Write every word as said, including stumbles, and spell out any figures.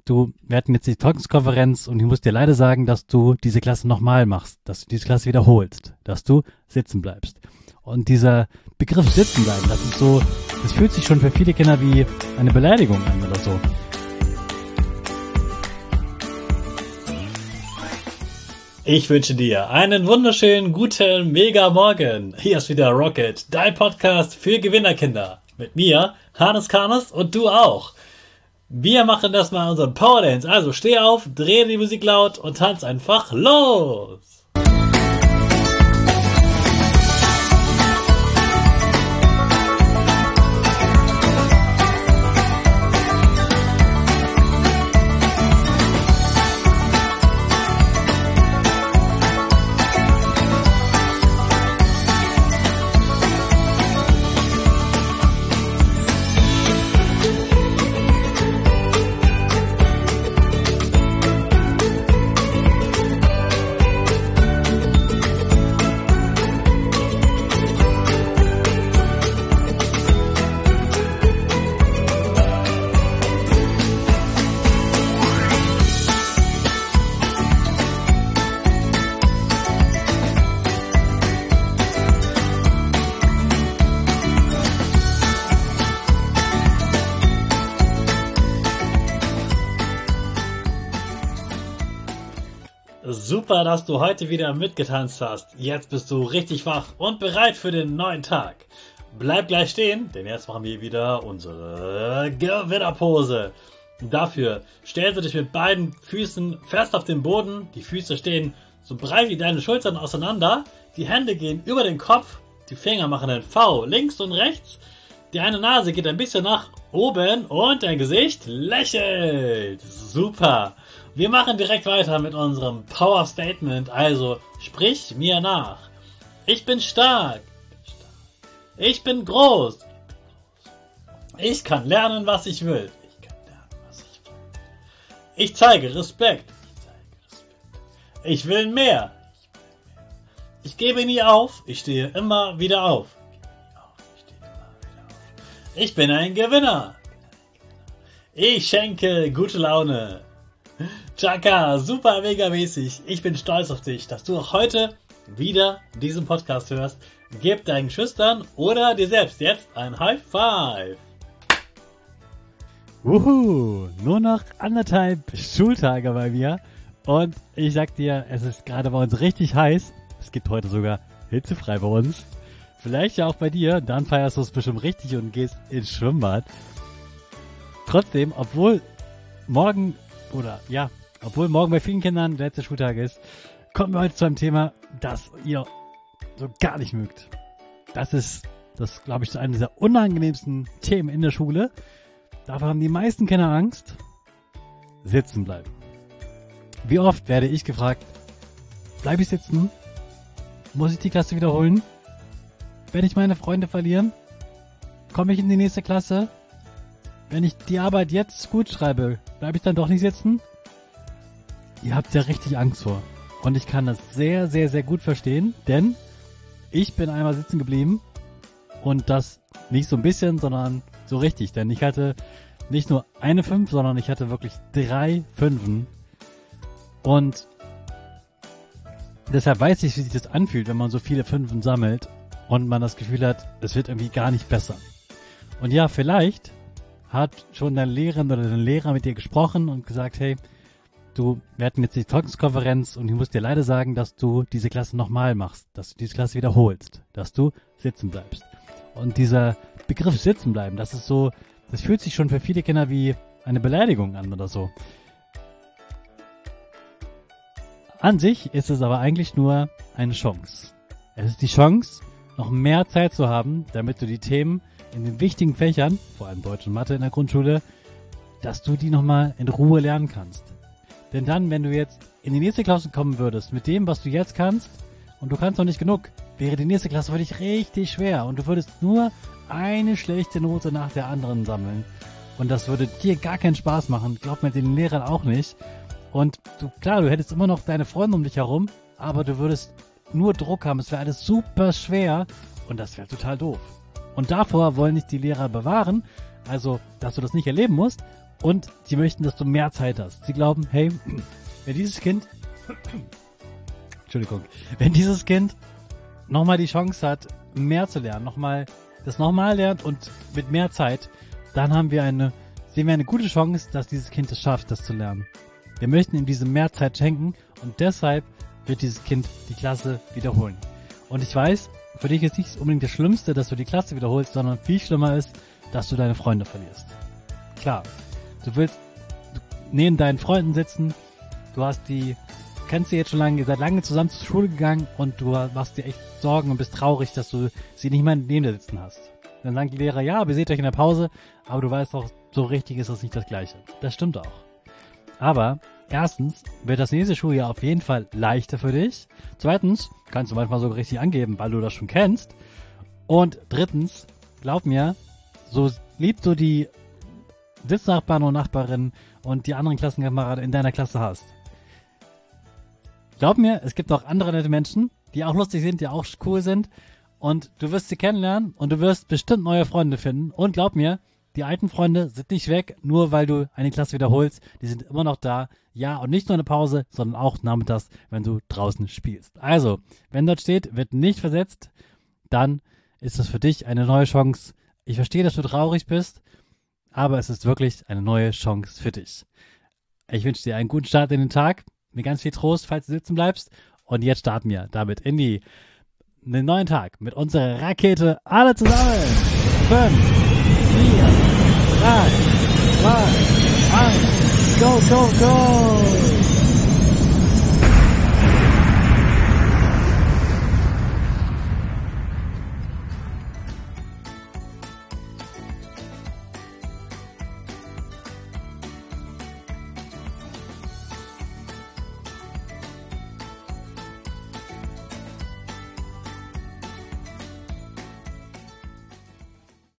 du, wir hatten jetzt die Zeugniskonferenz und ich muss dir leider sagen, dass du diese Klasse nochmal machst, dass du diese Klasse wiederholst, dass du sitzen bleibst. Und dieser Begriff sitzen bleiben, das ist so, das fühlt sich schon für viele Kinder wie eine Beleidigung an oder so. Ich wünsche dir einen wunderschönen, guten, mega Morgen. Hier ist wieder Rocket, dein Podcast für Gewinnerkinder. Mit mir, Hannes Karnes und du auch. Wir machen das mal unseren Power Dance. Also steh auf, dreh die Musik laut und tanz einfach los. Super, dass du heute wieder mitgetanzt hast. Jetzt bist du richtig wach und bereit für den neuen Tag. Bleib gleich stehen, denn jetzt machen wir wieder unsere Gewinnerpose. Dafür stellst du dich mit beiden Füßen fest auf den Boden. Die Füße stehen so breit wie deine Schultern auseinander. Die Hände gehen über den Kopf. Die Finger machen ein V links und rechts. Die eine Nase geht ein bisschen nach oben und dein Gesicht lächelt. Super. Wir machen direkt weiter mit unserem Power Statement. Also sprich mir nach. Ich bin stark. Ich bin groß. Ich kann lernen, was ich will. Ich kann lernen, was ich will. Ich zeige Respekt. Ich will mehr. Ich gebe nie auf. Ich stehe immer wieder auf. Ich bin ein Gewinner. Ich schenke gute Laune. Chaka, super mega mäßig. Ich bin stolz auf dich, dass du auch heute wieder diesen Podcast hörst. Gib deinen Schüchtern oder dir selbst jetzt ein High Five. Wuhu, nur noch anderthalb Schultage bei mir. Und ich sag dir, es ist gerade bei uns richtig heiß. Es gibt heute sogar hitzefrei bei uns. Vielleicht ja auch bei dir. Dann feierst du es bestimmt richtig und gehst ins Schwimmbad. Trotzdem, obwohl morgen oder ja, obwohl morgen bei vielen Kindern der letzte Schultag ist, kommen wir heute zu einem Thema, das ihr so gar nicht mögt. Das ist, das glaube ich, so eines der unangenehmsten Themen in der Schule. Davor haben die meisten Kinder Angst. Sitzen bleiben. Wie oft werde ich gefragt, bleibe ich sitzen? Muss ich die Klasse wiederholen? Werde ich meine Freunde verlieren? Komme ich in die nächste Klasse? Wenn ich die Arbeit jetzt gut schreibe, bleibe ich dann doch nicht sitzen? Ihr habt ja richtig Angst vor. Und ich kann das sehr, sehr, sehr gut verstehen, denn ich bin einmal sitzen geblieben und das nicht so ein bisschen, sondern so richtig. Denn ich hatte nicht nur eine Fünf, sondern ich hatte wirklich drei Fünfen. Und deshalb weiß ich, wie sich das anfühlt, wenn man so viele Fünfen sammelt und man das Gefühl hat, es wird irgendwie gar nicht besser. Und ja, vielleicht hat schon deine Lehrerin oder dein Lehrer mit dir gesprochen und gesagt, hey, du, wir hatten jetzt die Zeugniskonferenz und ich muss dir leider sagen, dass du diese Klasse nochmal machst, dass du diese Klasse wiederholst, dass du sitzen bleibst. Und dieser Begriff sitzen bleiben, das ist so, das fühlt sich schon für viele Kinder wie eine Beleidigung an oder so. An sich ist es aber eigentlich nur eine Chance. Es ist die Chance, noch mehr Zeit zu haben, damit du die Themen in den wichtigen Fächern, vor allem Deutsch und Mathe in der Grundschule, dass du die nochmal in Ruhe lernen kannst. Denn dann, wenn du jetzt in die nächste Klasse kommen würdest, mit dem, was du jetzt kannst, und du kannst noch nicht genug, wäre die nächste Klasse für dich richtig schwer und du würdest nur eine schlechte Note nach der anderen sammeln. Und das würde dir gar keinen Spaß machen, glaub mir, den Lehrern auch nicht. Und du, klar, du hättest immer noch deine Freunde um dich herum, aber du würdest nur Druck haben, es wäre alles super schwer und das wäre total doof. Und davor wollen dich die Lehrer bewahren, also, dass du das nicht erleben musst. Und sie möchten, dass du mehr Zeit hast. Sie glauben, hey, wenn dieses Kind, Entschuldigung, wenn dieses Kind nochmal die Chance hat, mehr zu lernen, nochmal, das nochmal lernt und mit mehr Zeit, dann haben wir eine, sehen wir eine gute Chance, dass dieses Kind es schafft, das zu lernen. Wir möchten ihm diese mehr Zeit schenken und deshalb wird dieses Kind die Klasse wiederholen. Und ich weiß, für dich ist nicht unbedingt das Schlimmste, dass du die Klasse wiederholst, sondern viel schlimmer ist, dass du deine Freunde verlierst. Klar, du willst neben deinen Freunden sitzen, du hast die, kennst sie jetzt schon lange, ihr seid lange zusammen zur Schule gegangen und du machst dir echt Sorgen und bist traurig, dass du sie nicht mehr neben dir sitzen hast. Dann sagen die Lehrer, ja, wir seht euch in der Pause, aber du weißt auch, so richtig ist das nicht das Gleiche. Das stimmt auch. Aber erstens wird das nächste Schuljahr auf jeden Fall leichter für dich. Zweitens kannst du manchmal sogar richtig angeben, weil du das schon kennst. Und drittens, glaub mir, so lieb du die Sitznachbarn und Nachbarinnen und die anderen Klassenkameraden in deiner Klasse hast. Glaub mir, es gibt auch andere nette Menschen, die auch lustig sind, die auch cool sind. Und du wirst sie kennenlernen und du wirst bestimmt neue Freunde finden. Und glaub mir, die alten Freunde sind nicht weg, nur weil du eine Klasse wiederholst. Die sind immer noch da. Ja, und nicht nur eine Pause, sondern auch nachmittags, wenn du draußen spielst. Also, wenn dort steht, wird nicht versetzt, dann ist das für dich eine neue Chance. Ich verstehe, dass du traurig bist, aber es ist wirklich eine neue Chance für dich. Ich wünsche dir einen guten Start in den Tag, mit ganz viel Trost, falls du sitzen bleibst. Und jetzt starten wir damit in die, in den neuen Tag mit unserer Rakete. Alle zusammen. Fünf, vier, drei, zwei, eins, go, go, go!